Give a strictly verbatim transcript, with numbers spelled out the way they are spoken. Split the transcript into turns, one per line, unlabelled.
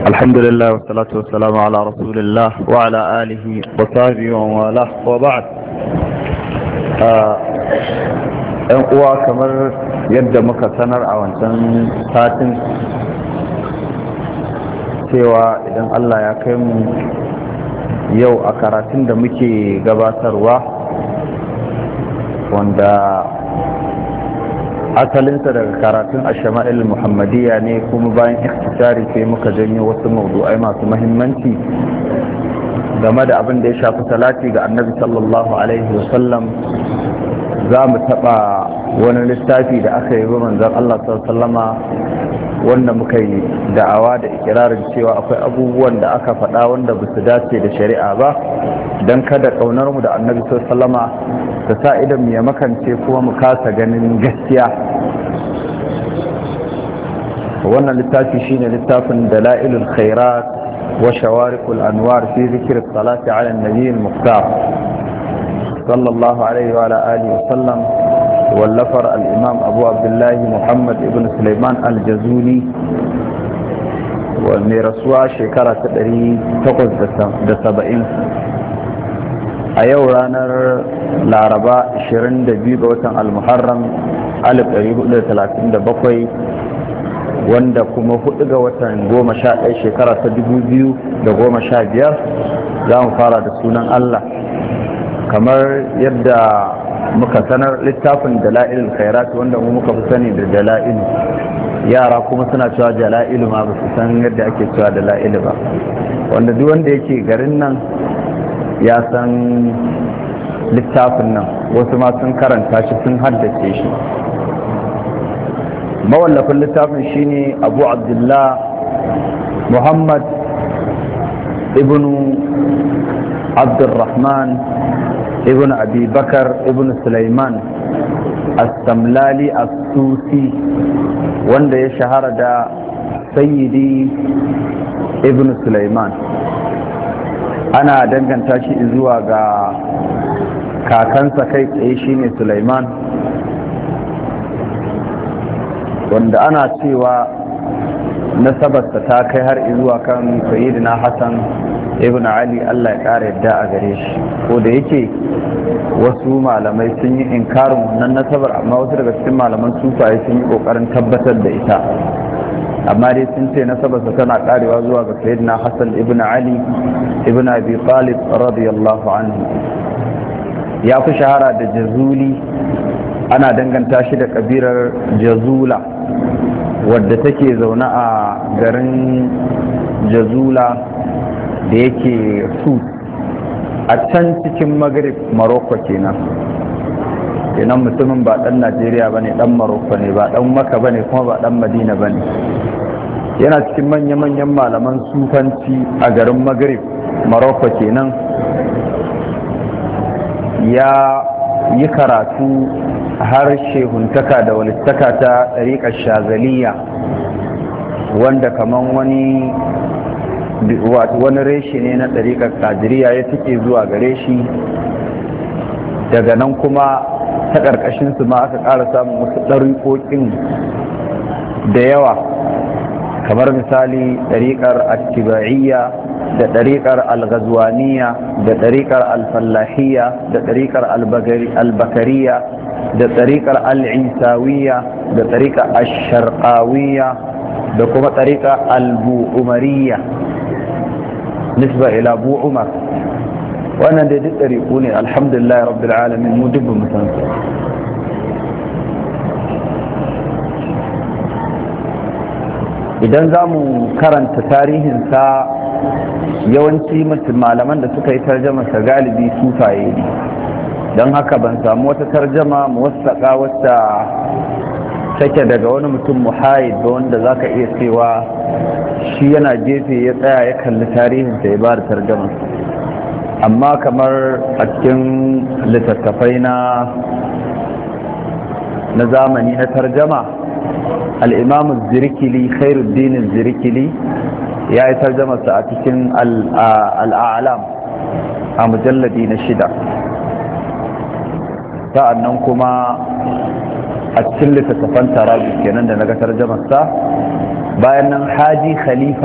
الحمد لله والصلاة والسلام على رسول الله وعلى آله وصحبه وموالاه وبعد ‘yan uwa kamar yadda muka sanar a wancan satin cewa idan Allah ya kai mu yau a karatun da muke gabatarwa wanda asalinsa daga karatun ashama'il muhammadiyya ne, kuma bayan ikhtisari sai muka janyo wasu mawdu'ai masu mahimmanci game da abin da ya shafi salati ga annabi sallallahu alaihi wasallam. Za mu taɓa wani littafi da aka yi manzon Allah sallallahu alaihi wasallama wanda muka yi da'awa da ikirarin cewa akwai abubuwan da aka faɗa wanda ba su dace da shari'a ba, don kada ƙaunar mu da annabi sallallahu alaihi wasallama ta sa idan mu ya makance kuma mu kasa ganin gaskiya. wannan littafi shine littafin dalailul khairat wa shawariqul anwar fi dhikr salati ala an-nabi al-mukhtar sallallahu alaihi wa ala alihi wa sallam, wallafar al-imam abu abdullah muhammad ibn sulaiman al-jazuli mai rasuwa shekara ta ɗari takwas da saba'in a yau ranar laraba ashirin da biyu ga watan al-muharram alif ɗari hudu da talatin da bakwai, wanda kuma hudu ga watan goma sha ɗaya shekara ta dubu biyu da goma sha biyar. Za mu fara da sunan Allah. Kamar yadda muka sanar, littafin dala'ilul khairat wanda mu muka fi sani da dala'ilu, yara kuma suna cewa dala'ilu ma ba su san yadda ake cewa dala'ilu ba, wanda duk wanda yake garin nan ya san littafin nan, wasu ma sun karanta shi sun haddace shi. mawallafin littafin shine abu abdullah muhammad ibn abdurrahman ibn abi bakar ibn sulaiman as-samlali as-susi, wanda ya shahara da sayyidi ibn sulaiman. ana danganta shi zuwa ga kakansa kai tsaye shine sulaiman, wanda ana cewa nasabarsa ta kai har zuwa kan sayyidina hassan ibn ali, Allah ya ƙara yadda a gare shi. ko da yake wasu malamai sun yi inkarin wannan nasabar, amma wasu daga cikin malaman sufaye sun yi ƙoƙarin tabbatar da ita, amma dai sun ce nasabarsa tana ƙarewa zuwa ga sayyidina hassan ibn ali ibn abi talib radiyallahu anhu. ya fi shahara da jazuli, ana danganta shi da kabilar jazula wadda take zaune a garin jazula da yake su a can cikin maghrib maroko kenan kenan mutumin ba dan najeriya bane, dan maroko ne, ba dan maka bane, kuma ba dan madina bane. yana cikin manya-manyan malaman sufanci a garin maghrib maroko kenan. ya yi karatu har shehuntaka da walittaka ta ɗariƙar shazaliya, wanda kaman wani wani reshe ne na ɗariƙar ƙadiriya ya tike zuwa gare shi. daga nan kuma ta ƙarƙashinsu ma aka ƙara samun wasu ɗariƙoƙin da yawa, kamar misali ɗariƙar attiba'iyya da ɗariƙar al-ghazwaniya da ɗariƙar al-fallahiyya da ɗariƙar al-bakariya da ɗariƙar al-isawiyya da ɗariƙar al-sharqawiyya da kuma ɗariƙar al-bu'umariyya nisba ila bu umar. wannan da duk ɗariƙu ne, alhamdulillah rabbil alamin, mu dubban mutansu. idan za mu karanta tarihinsa, yawanci malaman da suka yi tarjamasa galibi sufaye ne, don haka ban samu wata tarjama muwassaka wacce take daga wani mutum muhayid ba, wanda za ka iya cewa shi yana gefe ya tsaya ya kalli tarihinsa ya ba da tarjama. amma kamar a cikin littattafai na na zamani na tarjama, al'imamu zirikili khairuddin zirikili ya yi tarjamasa a cikin al'alam a mujalladi na shida. sa'annan kuma a cikin littattafan tarabi kenan da na ga tarjamarsa. bayan nan haji khalifa